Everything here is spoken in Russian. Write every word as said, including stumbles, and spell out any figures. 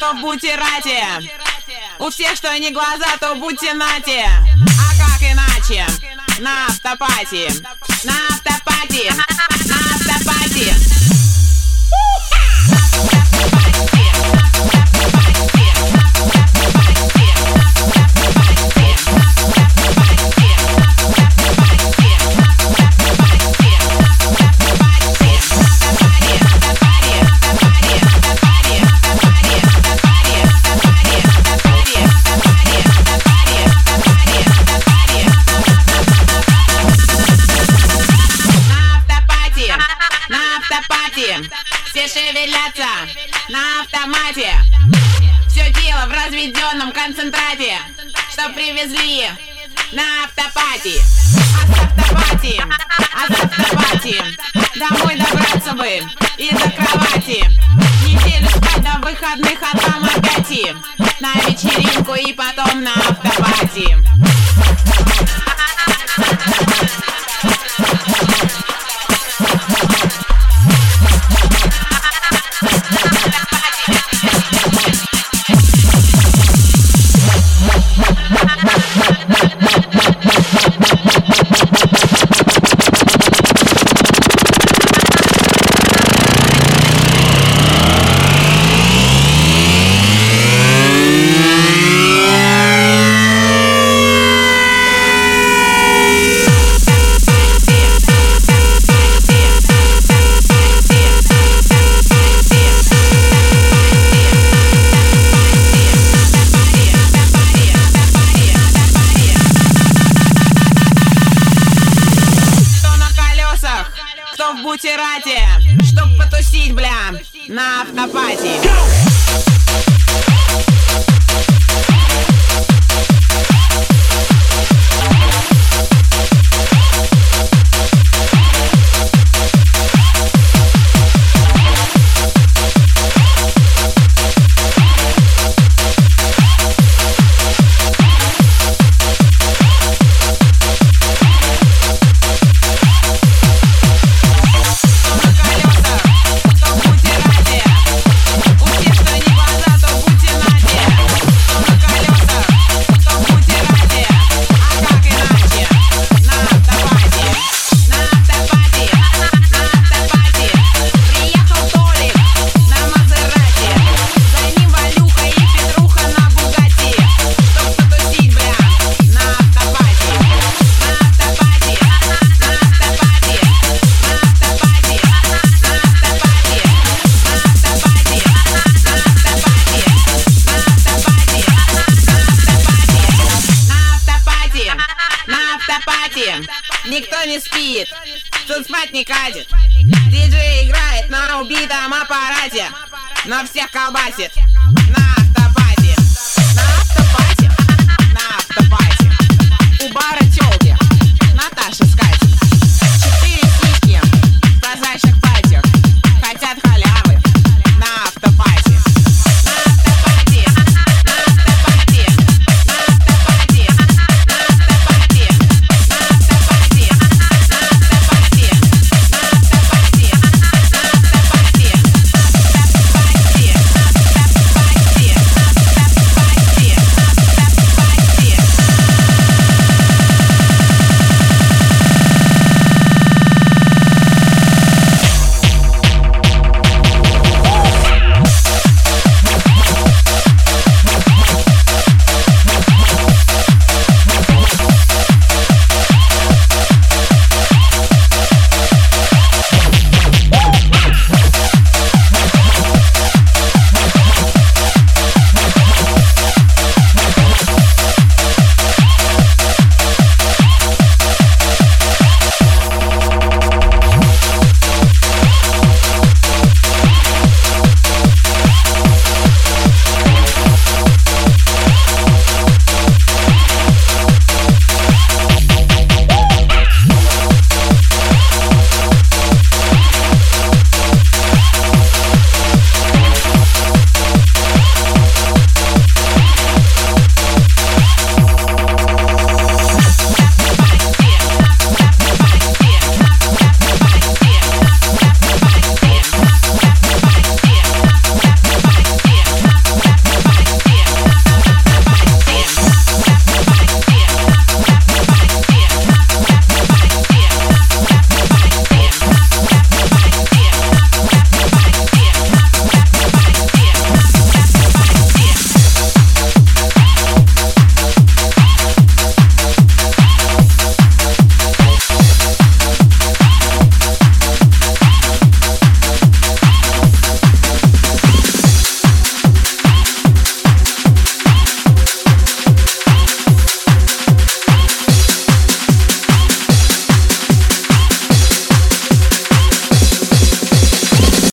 что в бутерате. У всех, что не глаза, то будьте нате. А как иначе? На автопати, на автопати, на автопати. Все шевелятся на автомате. Все дело в разведенном концентрате, что привезли на автопати. А с автопати, а с автопати домой добраться бы из-за кровати. Неделю спать до выходных, а там опять на вечеринку и потом на автопати. Что в бутерате, чтоб потусить, бля, на автопати. Никто не спит, тут спать не катит. Диджей играет на убитом аппарате, но всех колбасит.